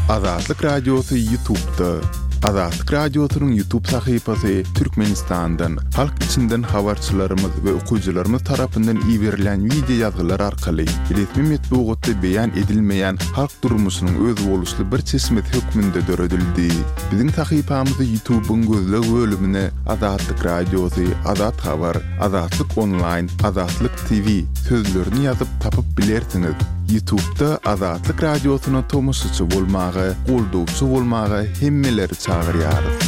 Azatlyk Radyosu YouTube'da. Azatlyk Radyosu'nun YouTube sayfasy Türkmenistan'dan, halk içinden habarçylarymyz we okuyjylarymyz tarapyndan ýiberilen video ýazgylar arkaly resmi metbuatda beýan edilmeýän halk durmuşynyň öz boluşly bir çeşmet hökmünde döredildi. Biziň sayfamyzy YouTube'un gözleg bölümine Azatlyk Radyosu, Azat Habar, Azatlyk Online, Azatlyk TV sözlerini ýazyp tapyp bilersiňiz. YouTube'da Azatlyk Radyosu'na tomusçy bolmagy, goldowçy bolmagy hemmeleri çağırýarys.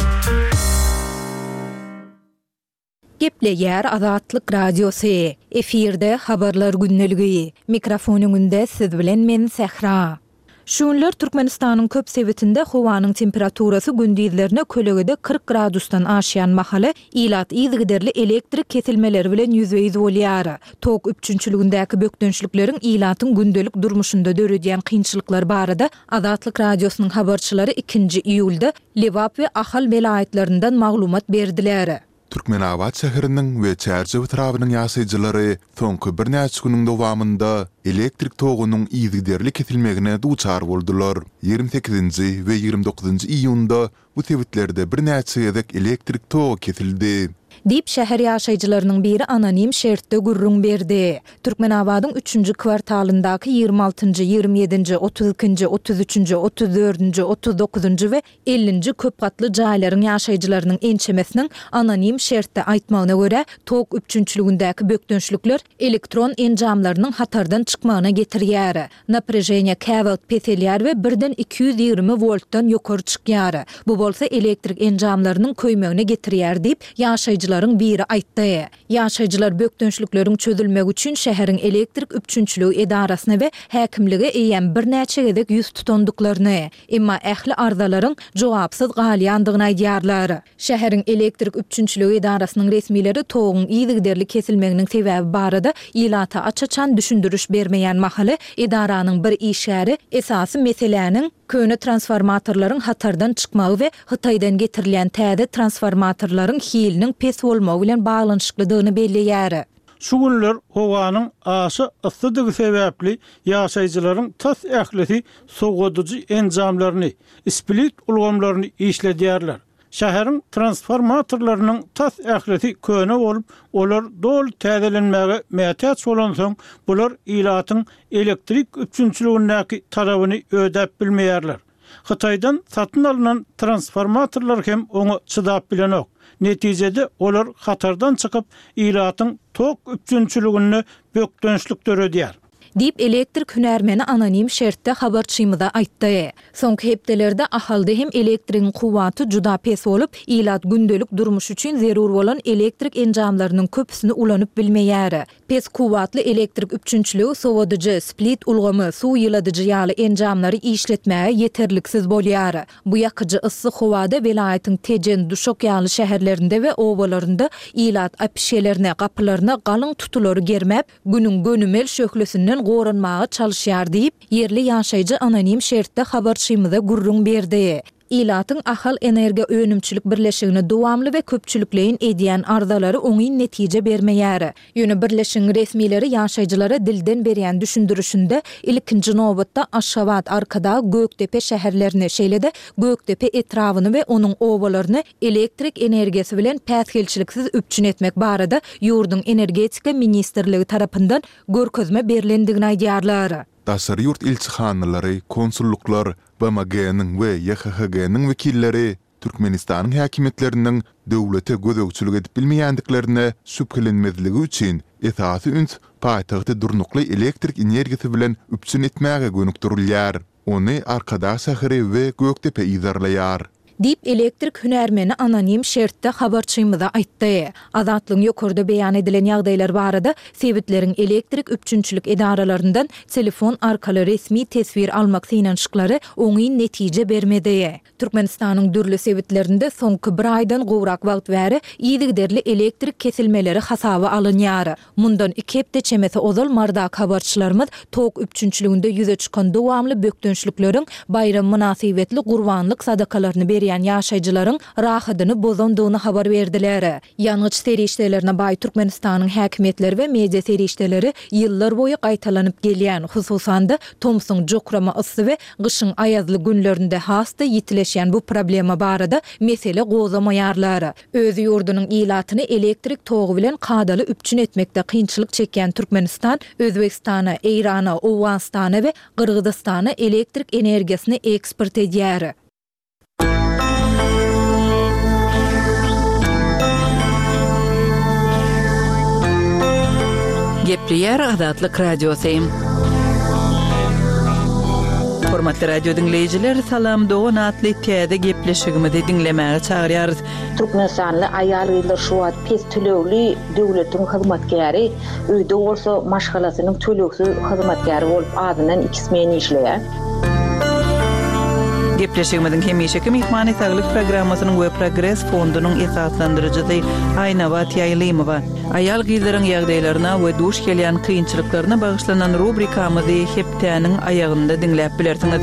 Gepleýär Azatlyk Radyosu. Efirde habarlar günneligi. Mikrofonuňda siz bilen men Sehra. Şunlar Türkmenistanyň köp sebetinde howanyň temperaturasy gündizlerine kölegede 40 gradusdan aşýan mahaly ilat ýygyderli elektrik kesilmeleri bilen ýüzbeýiz bolýar. Tok üçünçülügindäki bökdönçlikleriň ilatyň gündelik durmuşynda döredýän kynçylyklar barada Azatlyk Radyosunyň habarçylary 2 iýulda Lewap we Ahal welaýatlerinden maglumat berdiler. Türkmenabad şäheriniň we çärçe etrawynyň ýaşaýjylary soňky bir näçe güniň dowamında elektrik togunyň ýygyderli kesilmegine duçar boldular. 28-nji we 29-njy iýunda bu tebitlerde bir näçe ýedek elektrik togu kesildi. Dip şäher ýaşaýjylarynyň biri anonim şertde gurrun berdi. Türkmenabadyň 3-nji kwartalyndaky 26-njy, 27-nji, 32-nji, 33-nji, 34-nji, 39-njy we 50-nji köp gatly jaýlaryň ýaşaýjylarynyň ençemesiniň anonim şertde aýtmagyna görä, tok üçünçülügindäki bökdönçlükler elektron enjamlarynyň hatardan çykmagyna getirýär. Naprejeniýa käwagt peselýär we 1-den 220 voltdan ýokary çykýar. Bu bolsa elektrik enjamlarynyň köýmegine getirýär diýip ýaşaýjylaryň biri aýtdy. Ýaşaýjylar bökdönçlükleriň çözülmegi üçin şäheriň elektrik üçünçüligi edarasyna we häkimlige eýen bir näçe gedek ýüz tutandyklaryny, emma ähli arzalaryň jogapsyz galýandygyny aýdýarlar. Şäheriň elektrik üçünçüligi edarasynyň resmileri toguň ýygyderli kesilmeginiň sebäbi barada ilata açaçan düşündürüş bermeýän mahaly edaranyň bir işgäri esasy meseleniň köne transformatorlaryň hatardan çykmagy we Hytaýdan getirilen täze transformatorlaryň hiliniň pes bolmagy bilen baglanyşyklydygyny belleýär. Şu günler howanyň aşy yssydygy sebäpli ýaşaýjylaryň tas ählisi soňgudyjy enjamlaryny, split ulgamlaryny işledýärler. Şäheriň transformatorlarynyň tas ählisi köne bolup, olar dol täzelenmäge mätäç bolan soň bular ilatyň elektrik üçünçüligindäki tarabyny ödäp bilmeýärler. Hytaýdan satyn alynan transformatorlar hem oňa çydap bilenok. Netijede olar hatardan çykyp ilatyň tok üçünçüligini bökdönçlük döredýär. Dip elektrik hünärmeni anonim şertde habarçymyza aýtdy. Soňky hepdelerde ahalda hem elektrigiň kuwaty juda pes bolup, ilat gündelik durmuş üçin zerur bolan elektrik enjamlarynyň köpüsini ulanyp bilmeýär. Pes kuwatly elektrik üçünçlügi sowadyjy, split ulgamy, suw ýyladyjy ýaly enjamlary işletmäge ýeterliksiz bolýar. Bu ýakyjy yssyk howada welaýatyň tejen duşok ýaly şäherlerinde we owalarynda ilat apişelerine, gapylaryna galyň tutulary germäp, günüň gönümel şöhlesinden goranmagy çalyşýar diýip yerli ýaşaýjy anonim şertde habarçymyza gurrun berdi. İlatyň ahal energiýa önümçilik birleşigini dowamly we köpçülikleýin edýän arzalary oňy netije bermeýär. Ýöne birleşigiň resmileri ýaşaýjylara dilden berýän düşündürüşinde ilkinji nobatda Aşgabat arkada Göktepe şäherlerini, şeýle-de Göktepe etrawyny we onuň owalaryny elektrik energiýasy bilen päsgelçiliksiz üpçün etmek barada ýurdun energetika ministrligi tarapyndan görkezme berilendigini aýdýarlar. Daşary ýurt ilçihanlary, konsulluklar, BMG-niň we YHG-niň wekilleri Türkmenistanyň häkimetläriniň döwlete gözegçilik edip bilmeýändiklerine şüphelenmezligi üçin esasy üns paýtagty durnukly elektrik energiýasy bilen üpçün etmäge gönükdirilýär. Ony arkada şäheri we Göktepe ýazarlaýar. Dip elektrik hünärmeni anonim şertde habarçymyza aýtdy. Azatlyň ýokurda beýan edilen ýagdaýlar barada sebetleriň elektrik üçünçülik edaralarynyň telefon arkaly resmi tesbir almak synanşyklary oňy netije bermedi. Türkmenistanyň dürli sebetlerinde soňky bir aýdan gowrak wagt bäri ýygyderli elektrik kesilmeleri hasaba alınýar. Mundan 2 hepde çemesi ozal mardak habarçylarymyz tok üçünçüliginde ýüze çykan dowamly bökdönçlikleriň bayram münasibetli gurbanlyk sadakalaryny berýär. gelýän ýaşaýjylaryň rahatyny bozandygyny habar berdiler. Ýanyç serişdelerine baý Türkmenistanyň häkimetleri we media serişdeleri ýyllar boýy gaýtalanyp gelýän, hususan da Tomsun jokrama ysy we gyşyň aýazly günlerinde hasta ýitileşýän bu problema barada mesele gozamaýarlar. Öz ýurdunyň ilatyny elektrik togy bilen kadaly üpçün etmekde kynçylyk çekýän Türkmenistan, Özbekistana, Eýrana, Owganistana we Gyrgyzstana elektrik energiýasyny eksport edýär. Gepleýär Azatlyk Radiosu. Hormatly radio dinleyijiler, salam dogan atly täze gepleşigimizi dinlemäge çagyrýarys. Türkmenistanly aýalgylar şu wagt pes tölegli döwletiň hyzmatkäri, öýde bolsa maşgalasynyň tölegsiz hyzmatkäri bolup adynan 2 men işleýär. Gepleşigimizin hemişeki mehmany saglyk programmasynyň we Progress fondunyň esaslandyrjysy Aýnawa Tiýaýlymowa aýal gyzlaryň ýagdaýlaryna we duş gelýän kynçylyklaryna bagyşlanan rubrikamyzy hepdäniň aýagynda dinläp bilersiňiz.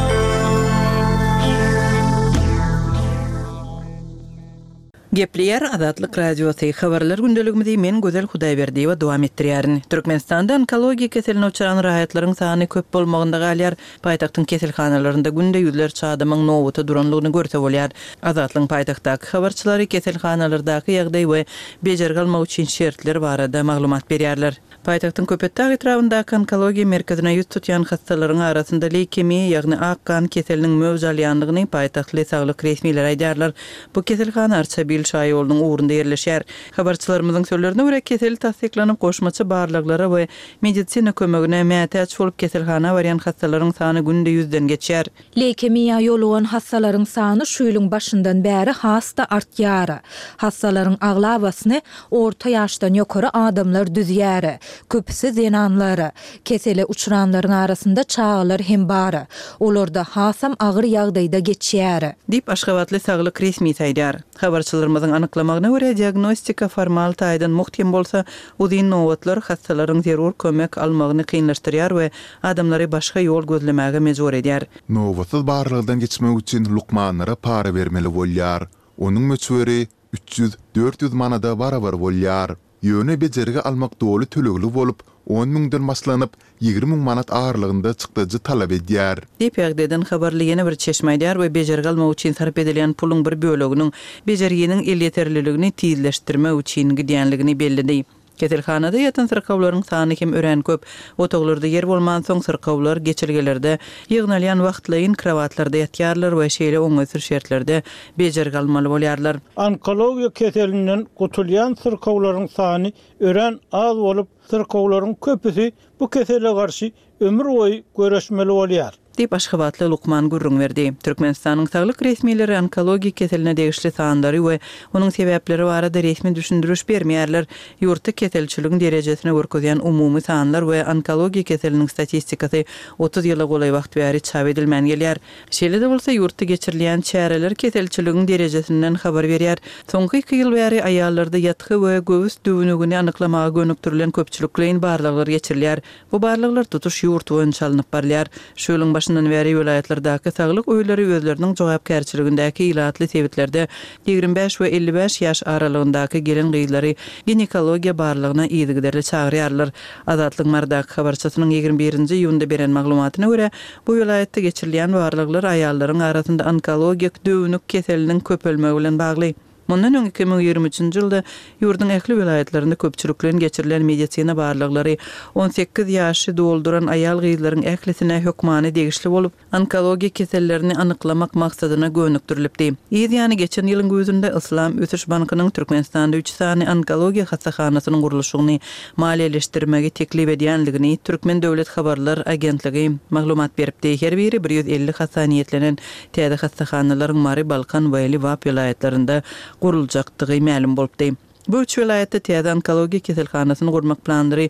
Gepleýär Azatlyk Radiosu. Habarlar gündeligimizi men Gözel Hudaýberdiýewa dowam etdirýärin. Türkmenistanda onkologiýa keseline uçuran rahatlaryň sany köp bolmagynda galýar. Paýtagtyň keselhanalarynda günde ýüzlerçe adamyň nowata duranlygyny görse bolýar. Azatlyň paýtagtdaky habarçylary keselhanalardaky ýagdaý we bejer galmak üçin şertler barada maglumat berýärler. Paýtagtyň Köpetdağ etrafyndaky onkologiýa merkezine ýüz tutýan hastalaryň arasynda leukemiýa ýagny ak kan keseliniň mewjalýanlygyny paýtagtly saglyk resmiler aýdýarlar. Bu keselhana Arçabil şaýylygynyň ugrunda ýerleşýär. Habarçylarymyzyň sözlerine görä kesel tasdiklanyp goşmaçy barlyklara we medisina kömegine mätäç bolup keselhana barýan hastalaryň sany günde 100den geçýär. Leukemiýa ýolugan hastalaryň sany şu ýylyň başyndan bäri hasta artýar. Hastalaryň aglawasyny orta ýaşdan ýokary adamlar düzýär. Köpüsi zenanlary. Kesele uçuranlaryň arasynda çağalar hem bar. Olarda hasam agyr ýagdaýda geçýär. Dip Aşgabatly saglyk resmi taýdar. Habarçylarymyzyň anyklamagyna görä diagnostika formal taýdan muhkem bolsa, uzyn nowatlar hastalaryň zerur kömek almagyny kynlaşdyrýar we adamlary başga ýol gözlemäge mejbur edýär. Nowatsız barlygdan geçmek üçin lukmanlara para bermeli bolýar. Onuň möçberi 300-400 manada barabar bolýar. Ýöne bejerige almak doly tölegli bolup 10 000den maslanyp 20 000 manat ağırlygynda çykdyjy talap edýär. Dip ýagdaýdan habarly ýene bir çeşmeýdär we bejerige almak üçin sarp edilen puluň bir böleginiň bejeriginiň elýeterliligini tizleşdirmek üçin gidýänligini bellädi. Keselhanada ýatan sırkawlaryň sany hem ören köp. Otoglarda yer bolman soň sırkawlar geçirgelerde ýygnalýan wagtlaýyn krawatlarda ýatýarlar we şeýle oňaýsyr şertlerde bejerige almaly bolýarlar. Onkologiýa keselinden gutulýan sırkawlaryň sany ören az bolup sırkawlaryň köpüsi bu kesele garşy ömür boýy göreşmeli bolýar. Dip Aşgabatly Lukman Gurrun berdi. Türkmenistanyň saglyk resmileri onkologiýa keseline degişli sandary we onuň sebäpleri barada resmi düşündürüş bermeýärler. Ýurtda keselçiligiň derejesine görkezýän umumy sanlar we onkologiýa keseliniň statistikasy 30 ýyla golay wagt bäri çap edilmän gelýär. Şeýle-de bolsa ýurtda geçirilen çäreler keselçiligiň derejesinden habar berýär. Soňky 2 ýyl bäri aýallarda ýatky we göwüs düwünügini anyklamaga gönükdirilen köpçülikleýin barlyklar geçirilýär. Bu barlyklar tutuş ýurt boýunça çalynyp barýar. Şöýlüň başyndan bäri welaýatlardaky saglyk öýleri özleriniň jogapkärçiligindäki ilatly sebetlerde 25 we 55 ýaş aralygyndaky gelen gyzlary ginekologiýa barlygyna ýygyderli çagyrýarlar. Azatlyk mardaky habarçysynyň 21-nji ýylda beren maglumatyna görä, bu welaýatda geçirilýän barlyklar aýallaryň arasynda onkologiýak döwünük keseliniň köpelmegi bilen bagly. Mundan öňki 2023-nji ýylda ýurdun ähli welaýatlarynda köpçüliklen geçirilen medisina barlyklary 18 ýaşy dolduran aýal gyzlaryň ählisine hökmany degişli bolup, onkologiýa kesellerini anyklamak maksadyna gönükdirilipdi. Ýa-ni geçen ýylyň gözünde Islam Ösüş Bankynyň Türkmenistanda 3 sany onkologiýa hasahanasynyň gurulşygyny maliýeleşdirmegi teklip edýänligini Türkmen Döwlet Habarlar Agentligi maglumat beripdi. Her biri 150 hasaniýetlenen täze hasahanalar Mari Balkan we Liwap welaýatlarynda guruljakdygy ma'lum bolupdy. Bu üç welaýatda täze onkologiýa keselhanasyny gurmak planlary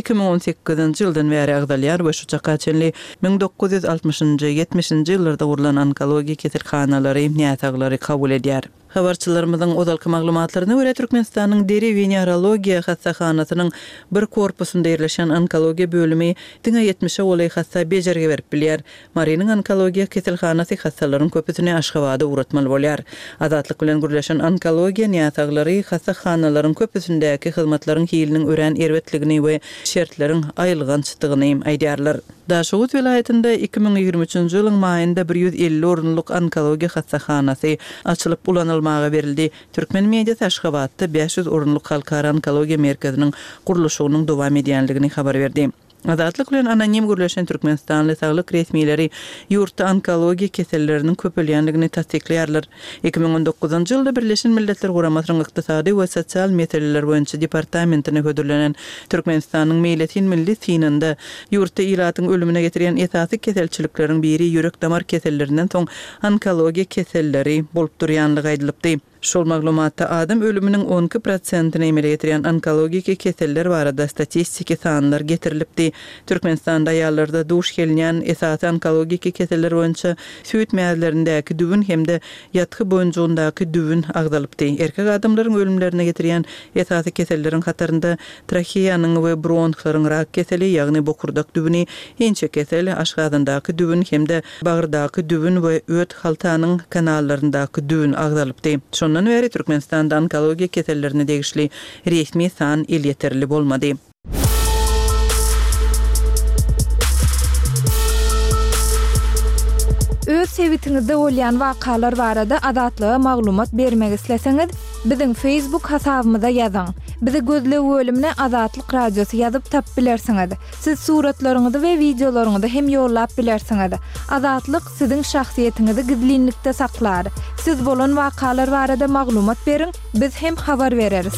2018-nji ýyldan bäri agdalýar we şu çaka çenli 1960-njy 70-nji ýyllarda gurulan onkologiýa keselhanalary nätaglary kabul edýär. Habarçylarymyzyň ozalky maglumatlaryna görä Türkmenistanyň deri venerologiya hassahanasynyň bir korpusunda ýerleşen onkologiya bölümi 70 olay hassa bejerge berip bilýär. Mariniň onkologiya keselhanasy hassalaryň köpüsini Aşgabatda uratmaly bolýar. Azatlyk bilen gürleşen onkologiya ýasaglary hassahanalaryň köpüsindäki hyzmatlaryň hiliniň ören erbetligini we şertleriň aýylgançydygyny aýdýarlar. Daşowut vilayetinde 2023-nji ýylyň maýynda 150 orunluk onkologiya hassahanasy açylyp ulanylmaga berildi. Türkmen mediýasy Aşgabatda 500 orunluk halkara onkologiya merkeziniň guruluşynyň dowam edýänligini habar berdi. Azatlyk bilen anonim gürleşen Türkmenistanly saglyk resmiýetleri ýurtda onkologiya keselleriniň köpelýänligini tasdikleýärler. 2019-njy ýylda Birleşen Milletler Guramasynyň ykdysady we sosial meseleler boýunça departamentine hödürlenen Türkmenistanyň Meýletin milli synynda ýurtda ilatyň ölümine getirýän esasy keselçilikleriň biri ýürek damar kesellerinden soň onkologiya keselleri bolup durýanlygy aýdylypdy. Şol maglumatda adam ölümünün 12%-ni emele getirýän onkologik keseller barada statistiki sanlar getirilipdi. Türkmenistanda aýallarda duş gelýän esasy onkologik keseller boýunça süýt mäzlerindäki dübün hemde ýatky boýunçundaky dübün agdalypdy. Erkek adamlaryň ölümlerine getirýän esasy keselleriň hatarynda tracheýanyň we bronhlaryň rak keseli, ýagny bokurdak dübüni, ençe keseli, aşgadandaky dübün hemde bagyrdaky dübün we öt haltanyň kanallaryndaky dübün agdalypdy. Ondan beri Türkmenistanda onkologiya kesellerine degişli resmi san il yeterli bolmady. Öz sebitiňizde bolýan wakalar barada adatlyga maglumat bermek isleseňiz, biziň Facebook hasabymyza ýazyň. Bizi gözlep bölümine Azatlyk Radiosu ýazyp tap bilersiňiz. Siz suratlaryňyzy we videolaryňyzy hem ýollap bilersiňiz. Azatlyk siziň şahsiýetiniňizi gizlinlikde saklar. Siz bolan wakalar barada maglumat beriň, biz hem habar bereriz.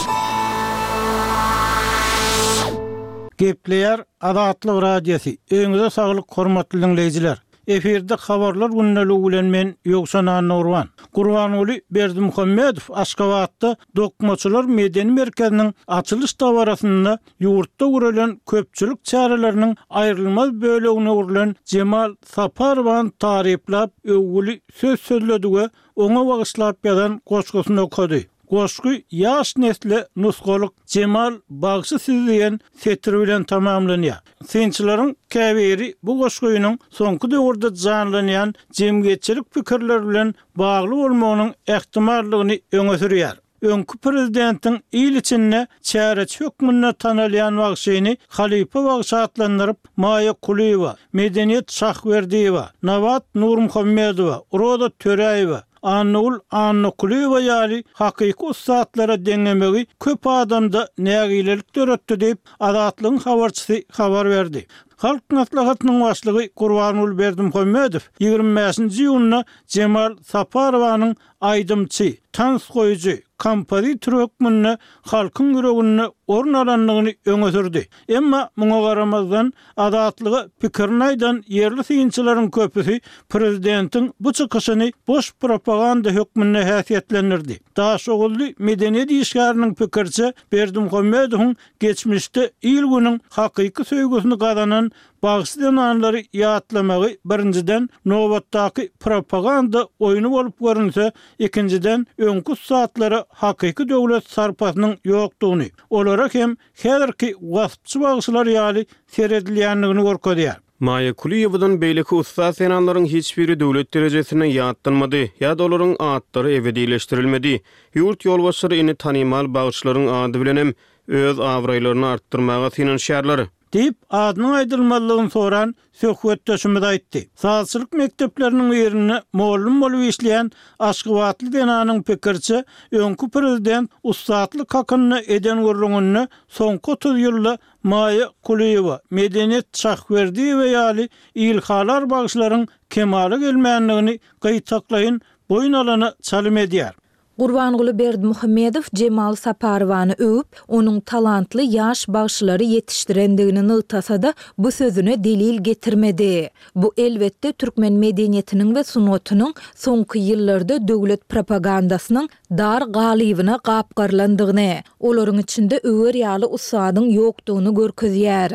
Gepleýär Azatlyk Radiosu. Öňüňize saglyk, hormatly dinleýijiler. Efirde habarlar günnäli bilen men Ýogsan Nurwan. Gurbanuly Berdimuhammedow Aşgabatda Dokmaçylar Medeni Merkeziniň açylış dawarasynda ýurtda görülen köpçülik çäreleriniň aýrylmaz bölegine urulan Cemal Saparowyň taryplap öwgüli söz sözledi we oňa bagyşlap ýazan goşgusyny okudy. Goşgu ýaş nesle nusgalyk Cemal Bagşy sizleýän setiri bilen tamamlanýar. Sençilerin käbiri bu goşguýynyň soňky döwürde janlanýan jemgyýetçilik pikirleri bilen bagly bolmagynyň ähtimallygyny öňe sürýär. Öňkü prezidentiň il içinde çäreç hökmüne tanalýan wagşyny Halipa wagşy atlandyryp Maýa Kuliýewa, Medeniýet Şahwerdiýewa, Nawat Nurmuhammedowa, Roda Töreýewa, Anul Kuliýewa ýaly hakyky ustaatlara deňemegi köp adamda nägilelik döretdi diýip Azatlygyň habarçysy habar berdi. Halk maslahatynyň başlygy Gurbanuly Berdimuhammedow 25-nji ýylyna Cemal Saparowyň aýdymçy, tans goýuju, kompozitor hökmüne halkyň ýüregine orun alanlygyny öňe sürdi. Emma muňa garamazdan Azatlyga pikirini aýdan ýerli synçylaryň köpüsi prezidentiň bu çykyşyny boş propaganda hökmüne häsiýetlendirdi. Daşowly medeniýet işgäriniň pikirçe Berdimuhammedowyň geçmişde il günüň hakyky söýgüsini gazanan Bagşy denanlary ýatlamagy birinciden nobatdaky propaganda oýuny bolup görünse, ikinciden öňkü saatlara hakyky döwlet sarpasynyň ýokdugyny, olara hem häzirki waspçy bagşylar ýaly seredilýänligini görkezýär. Maýa Kuliýewadan beýleki usta senanlaryň hiçbiri döwlet derejesine ýatlanmady, ýa-da olaryň atlary ebedileşdirilmedi. Ýurt ýolbaşçylary ini tanymal bagşylaryň ady bilenem öz awraýlaryny artdyrmaga synanýarlar. Deyip adynyň aýdylmalygyny soran söhbetdeşimiz aýtdy. Sağçylyk mektepleriniň ýerine mollum bolup işleýän Aşgabatly denanyň pikirçe öňkü prezident ustaatlyk hakyny eden gurrungyny soňky 30 ýylda Maýa Kuliýewa, Medeniýet Şahwerdiýewa ýaly ilhalar bagşylaryň kemaly gelmänligini gaýtaklaýyn boyun alana çalym edýär. Gurbanuly Berdimuhammedow Cemal Saparowyny öwüp, onuň talantly ýaş bagşylary ýetişdirendigini nytasa-da bu sözüne delil getirmedi. Bu elbetde türkmen medeniýetiniň we sunatynyň soňky ýyllarda döwlet propagandasynyň dar galybyna gapgarlandygyny, olaryň içinde öwer ýaly ustadyň ýokdugyny görkezýär.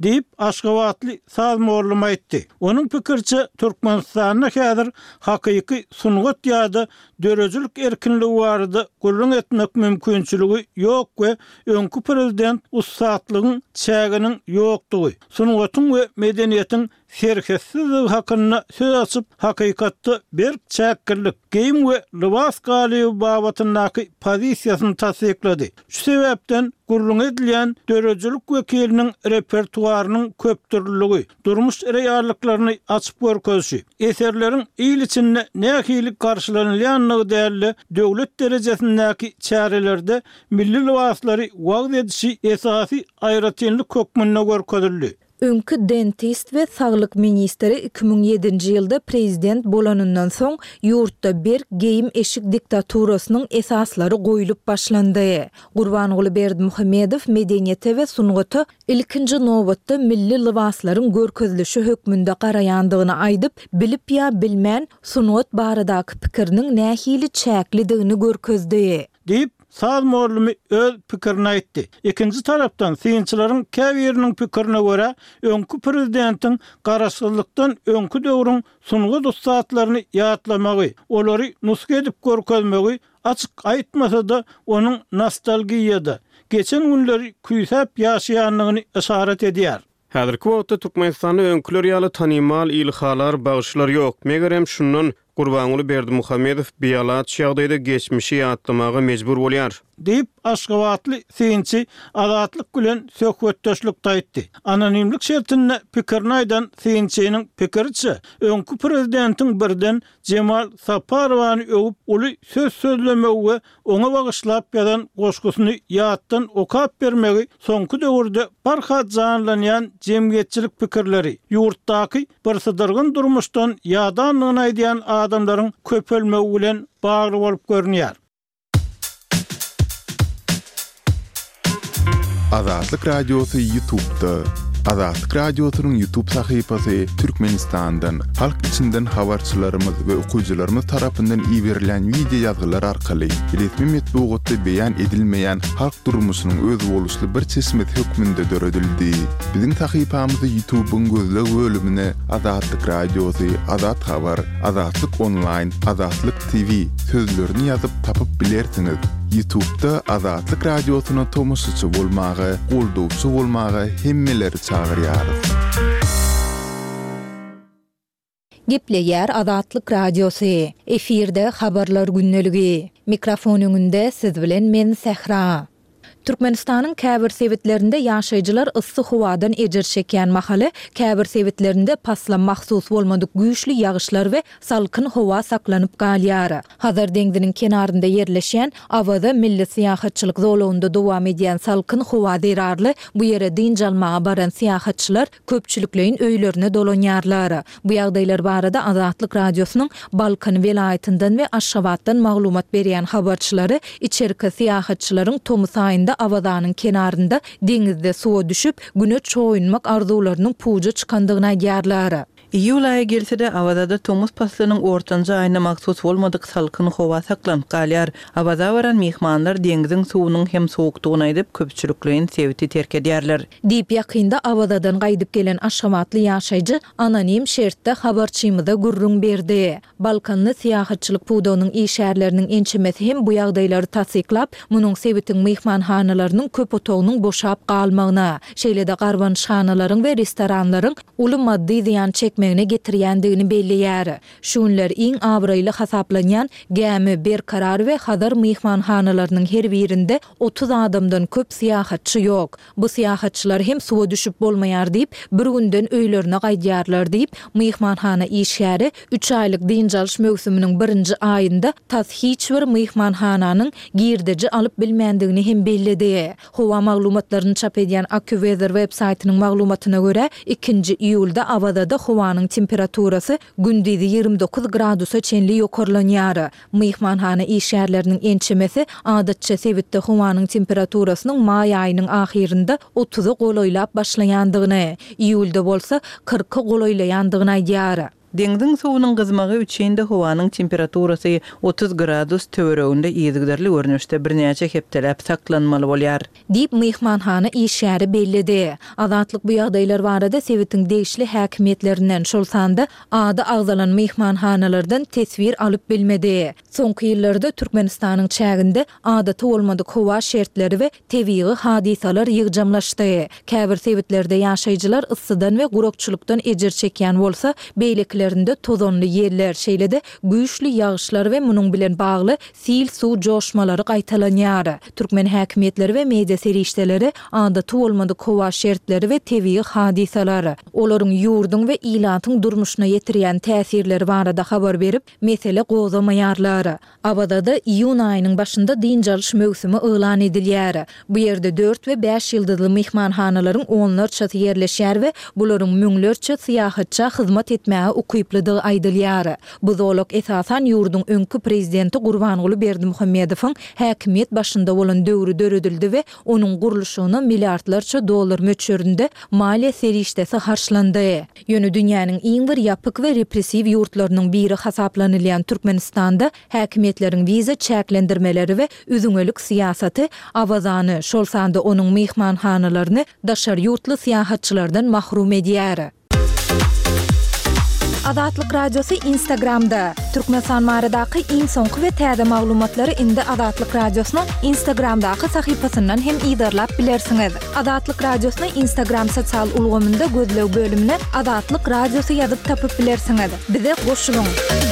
deyip Aşgabatly sazmorlum aýtdy. Onun pikirçe Türkmenistanyna häzir hakyky sungat ýa-da dörejilik erkinligi barada gurrun etmek mümkinçiligi ýok we öňkü prezident ussatlygyň çäginiň ýokdugy, sungatyň we medeniýetiň serhessizligi hakyna söz açyp hakykatda bir çäkirlik, geyim we libas galyby babatyndaky pozisiýasyny tasdiklady. Şu sebäpden gurrun edilen dörejilik wekiliniň repertuarynyň köpdürlügi, durmuş reýallyklaryny açyp görkezşi, eserleriň il içinde nähili karşılanylýanlygy däli döwlet derejesindäki çärelerde milli libaslary wagt edişi esasy aýratynlyk kökmünde görkezildi. Öňkü dentist we saglyk ministri 2007-nji ýylda prezident bolanyndan soň ýurtda bir geyim eşik diktaturasynyň esaslary goýulyp başlandy. Gurbanguly Berdimuhammedow medeniýete we sungaty ilkinji nowbatda milli libaslaryň görkezilişi hökmünde garaýandygyny aýdyp, bilip ýa bilmän sungat baradaky pikiriniň nähili çäklidigini görkezdi. Deyip sazmorlumy öz pikirini aýtdy. Ikinji tarapdan synçylaryň käbiriniň pikirine görä, öňkü prezidentiň garaşsızlykdan öňkü döwrüň sungat ustatlaryny ýatlamagy, olary nuska edip görkezmegi açyk aýtmasa-da onuň nostalgiýada, geçen günleri küýsäp ýaşaýanlygyny işaret edýär. Häzirki wagtda Türkmenistanyň öňküler ýaly tanymal ilhalar, bagşlar ýok. Megerem şundan Gurbanguly Berdimuhammedow biýalat şagdaýda geçmişi ýatlamaga mejbur bolýar. Deyip Aşgabatly synçy azatlyk bilen söhbetdeşlik taýtdy. Anonimlik şertinde pikirini aýdan synçynyň pikirçe, öňkü prezidentiň birden Cemal Saparowany öwüp uly söz sözlemegi we oňa bagyşlap ýazan goşgusyny ýatdan okap bermegi soňky döwürde barhat janlanýan jemgyýetçilik pikirleri, ýurtdaky bir sydyrgyn durmuşdan ýadanlygyny aýdýan adamlaryň köpelmegi bilen bagly bolup görünýär. Azatlyk Radiosu YouTube'da. Azatlyk Radiosu'nun YouTube sahypasy Türkmenistan'dan, halk içinden habarçylarymyz we okuyjylarymyz tarapyndan iýerilen video ýazgylar arkaly resmi metbuatda beýan edilmeýän halk durmuşynyň öz boluşly bir çeşmet hökmünde döredildi. Biziň sahypamyzy YouTube'un gözleg bölümine Azatlyk Radiosu, Azat Habar, Azatlyk Online, Azatlyk TV sözlerini ýazyp tapyp bilersiňiz. YouTube'da Azatlyk Radiosu'na tomusçy bolmagy, goldowçy bolmagy hemmeleri çağırýarys. Gepleýär Azatlyk Radiosu. Efirde habarlar günneligi. Mikrofon öňünde siz bilen men Sehra. Türkmenistanyň käbir sewetlerinde ýaşaýjylar ıssy howadan ejer çekýän mahaly, käbir sewetlerinde pasla mahsus bolmadyk güýçli ýagyşlar we salkyn howa saklanyp galýar. Hazar deňdiniň kenarynda ýerleşýän awada milli syýahatçylyk zolawynda dowam edýän salkyn howa derarly bu ýere dinjalmaga baran syýahatçylar köpçülikleýin öýlerine dolanýarlar. Bu ýagdaýlar barada Azatlyk Radiosunyň Balkan welaýatyndan we Aşgabatdan maglumat berýän habarçylary içerki syýahatçylaryň Tomus aýynda awazanyň kenarynda deňizde suwa düşüp güneş çoýunmak arzularynyň puja çykandygyny aýdýarlar. İýul aýy gelse-de awazada Tomus paslynyň ortanja aýyna maksus bolmadyk salkyn howa saklanyp galýar. Awaza baran mehmanlar deňiziň suwunyň hem sowukdugyny aýdyp köpçülikleýin sewiti terk edýärler. Diýip ýakynda awazadan gaýdyp gelen Aşgabatly ýaşaýjy anonim şertde habarçymyza gurrun berdi. Balkanly syýahatçylyk puwdawynyň işärleriniň ençemesi hem bu ýagdaýlary tasdiklap, munyň sewitiň mehmanhanalarynyň köp otagynyň boşap galmagyna, şeýle-de garwanşhanalaryň we restoranlaryň uly maddi ziýan çekmegine getirýändigini belliýär. Şunlar iň awraýly hasaplanýan gämi berkarar we hazır mehmanhanalarynyň her birinde 30 adamdan köp syýahatçy ýok. Bu syýahatçylar hem suwa düşüp bolmaýar diýip bir günden öýlerine gaýdýarlar diýip mehmanhana işäri 3 aýlyk dinjalş mögsüminiň 1-nji aýynda tas hiç bir mehmanhananyň girdeji alyp bilmändigini hem bellidi. Howa maglumatlaryny çap edýän AccuWeather websaýtynyň maglumatyna görä 2-nji iýulda awazada howanyň temperaturasy gündüzi 29 gradusa çenli ýokarlanýar. Mehmanhana işärleriniň ençemesi adatça sewitde howanyň temperaturasynyň may aýynyň ahirinde 30-y golaýlap başlaýandygyny, iýulda bolsa 40-y golaýlaýandygyny aýdýar. Deňdiň suwunyň gyzmagy üçinde howanyň temperaturasy 30 gradus töwereginde ýyzgyrly görnüşde birnäçe hepdelep saklanmaly bolýar. Dip mehmanhana işäri bellidi. Azatlyk bu ýagdaýlar barada Sewitiň degişli häkimetlerinden şolsanda ady agzalan mehmanhanalardan tesvir alyp bilmedi. Soňky ýyllarda Türkmenistanyň çäginde adaty bolmadyk howa şertleri we tebii hadisalar ýygjamlaşdy. Käbir Sewitlerde ýaşaýjylar ıssydan we gurakçylykdan ejir çekýän bolsa, beýleklerinde tozonly ýerler şeýlede güýçli ýağışlar we munyň bilen bagly sil suw joşmalary gaýtalanýar. Türkmen häkimetleri we media serişdeleri adaty bolmadyk howa şertleri we tebii hadisalar, olaryň ýurduň we ilatyň durmuşyna ýetirýän täsirleri barada habar berip, mesele gozamaýarlar. Abadada iýun aýynyň başynda dinjalış mögsümi elan edilýär. Bu ýerde 4 we 5 ýyldızly mehmanhanalaryň onlarça ýerleşýär we bularyň müňlerçe syýahatça hyzmat etmäge ukyplydygy aýdylýar. Bu zoluk esasan ýurduň öňkü prezidenti Gurbanguly Berdimuhammedowyň häkimet başynda bolan döwrü döredildi we onuň gurulşyna milliardlarça dollar möçberinde maliýe serişdesi harçlandy. Ýöne dünýäniň iň bir ýapyk we repressiw ýurtlarynyň biri hasaplanylýan Türkmenistanda häkimetleriň wiza çäklendirmeleri we üzüňelik siýasaty awazany şolsanda onuň mehmanhanalaryny daşar ýurtly syýahatçylardan mahrum edýär. Azatlyk radiosu Instagramda. Türkmenistan baradaky iň soňky we täze maglumatlary indi Azatlyk radiosynyň Instagramdaky sahypasyndan hem ýydarlap bilersiňiz. Azatlyk radiosyny Instagram sosial ulgamynda gözlew bölümine Azatlyk radiosu ýazyp tapyp bilersiňiz. Bize goşulyň.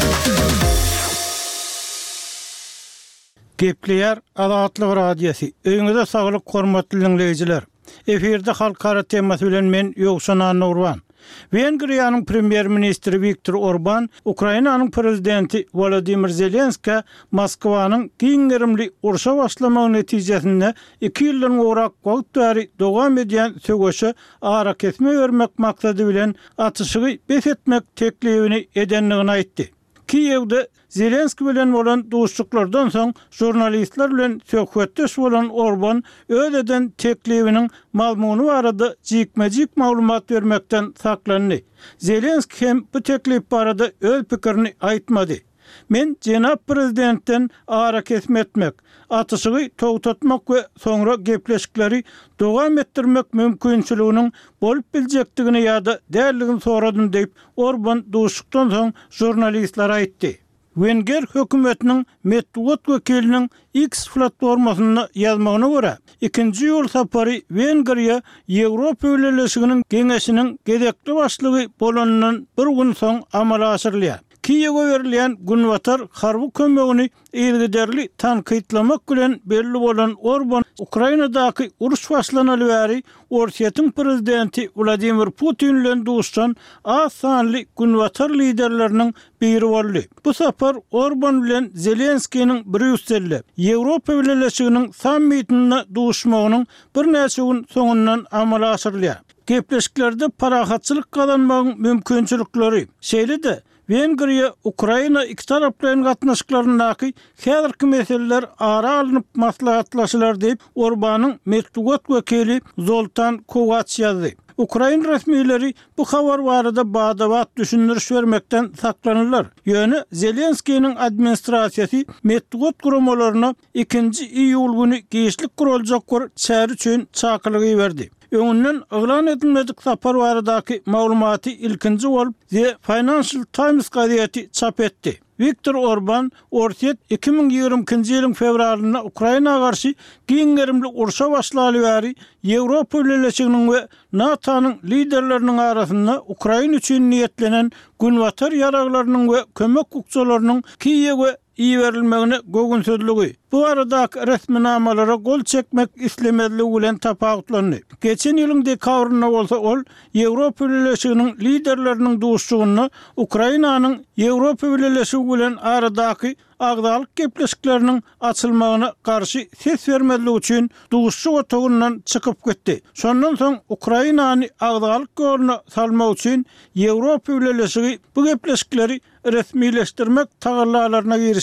Gepleýär Azatlyk radiosu. Öňüňizde saglyk hormatly dinleýijiler. Eferde halkara temasy bilen men Ýogşan Nurwan. Wengriýanyň premier ministri Viktor Orban, Ukrainanyň prezidenti Volodymyr Zelenski Moskwanyň giňerimli urşa başlamagy netijesinde 2 ýyldan gorak wagt bäri dowam edýän söwüşe ara kesme bermek maksady bilen atışygy bes etmek teklifini edenligini aýtdy. Kiýewde Zelenski bilen bolan duşluklardan soň jurnalistler bilen söhbetdeş bolan Orban öýleden teklifiniň mazmuny barada jikmejik maglumat bermekden saklandy. Zelenski hem bu teklif barada öz pikirini aýtmady. Men jenap prezidentden ara kesmetmek, atışygy togtatmak we soňra gepleşikleri dowam etdirmek mümkinçiliginiň bolup biljekdigini ýa-da dälligini soradym diýip Orban duşlukdan soň jurnalistlara aýtdy. Wenger hökümetiniň Medwed wekiliniň X platformasyna ýazmagyna görä, ikinji ýol sapary Wengriýa Ýewropa Birleşiginiň geňeşiniň gedekli başlygy bolanyndan bir gün soň amala aşyrylýar. Kiýewge berilýän günwatar harby kömegini ýergiderli tankytlamak bilen belli bolan Orban, Ukrainadaky uruş başlanaly bäri Orsiýatyň prezidenti Vladimir Putin bilen duşan az sanly günwatar liderleriniň biri boldy. Bu sapar Orban bilen Zelenskiň Brüsselde Ýewropa Birleşiginiň sammitine duşmagynyň bir näçe gün soňundan amala aşyrylýar. Gepleşiklerde parahatçylyk kazanmagyň mümkinçilikleri şeýle-de Wengriýa, Ukraina iki taraplaryň gatnaşyklarynaky häzirki meseleler ara alınıp maslahatlaşylar diýip Orbanyň Medwed wekili Zoltan Kovacs ýazdy. Ukraina resmiýetleri bu habar barada badabat düşündiriş bermekden saklanırlar. Ýöne Zelenskiň administrasiýasy Medwed guramalarına 2 iýul güni giýişlik gurulajak bir çäri üçin çakylygy berdi. Öňünden elan edilmedik sapar baradaky maglumaty ilkinji bolup The Financial Times gazetesi çap etdi. Viktor Orban, Orsiýet 2022-nji ýylyň fevralyna Ukraina garşy giňerimli urşa başlaly bäri Ýewropa Birleşiginiň we NATO'nyň liderleriniň arasynda Ukraina üçin niýetlenen günwatar ýaraglarynyň we kömek hukukçylarynyň Kiýewge iýerilmegine gögün sözlügi. Bu arada resminamalara gol çekmek islemedligi bilen tapawutlandy. Geçen ýylyň dekabrynda bolsa ol Ýewropa Birleşiginiň liderleriniň duşugyny Ukrainanyň Ýewropa Birleşigi bilen aradaky agdalyk gepleşikleriniň açylmagyna karşı ses bermedligi üçin duşçu otogundan çykyp gitdi. Şondan soň Ukrainany agdalyk ýoluna salmak üçin Ýewropa Birleşigi bu gepleşikleri resmileşdirmek tagallalaryna girişdi.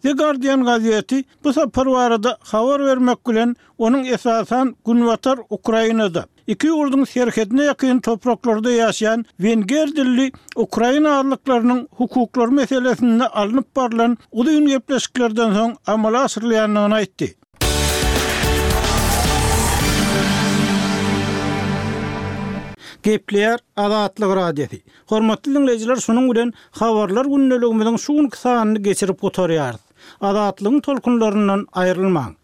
The Guardian gazeti bu sapar barada habar vermek bilen onun esasan günwatar Ukrainada. İki ýurdun serhetine ýakyn topraklarda ýaşaýan Wenger dilli Ukraina arlyklarynyň hukuklary meselesinde alınıp barılan uzun gepleşiklerden soň amala asyrylýanyny aýtdy. Gepler Azatlyk radiosi. Hormatly dinleýijiler, şonuň bilen habarlar günneligimiziň şu sanyny geçirip oturýar. Azatlygyň tolkunlaryndan aýrylmaň.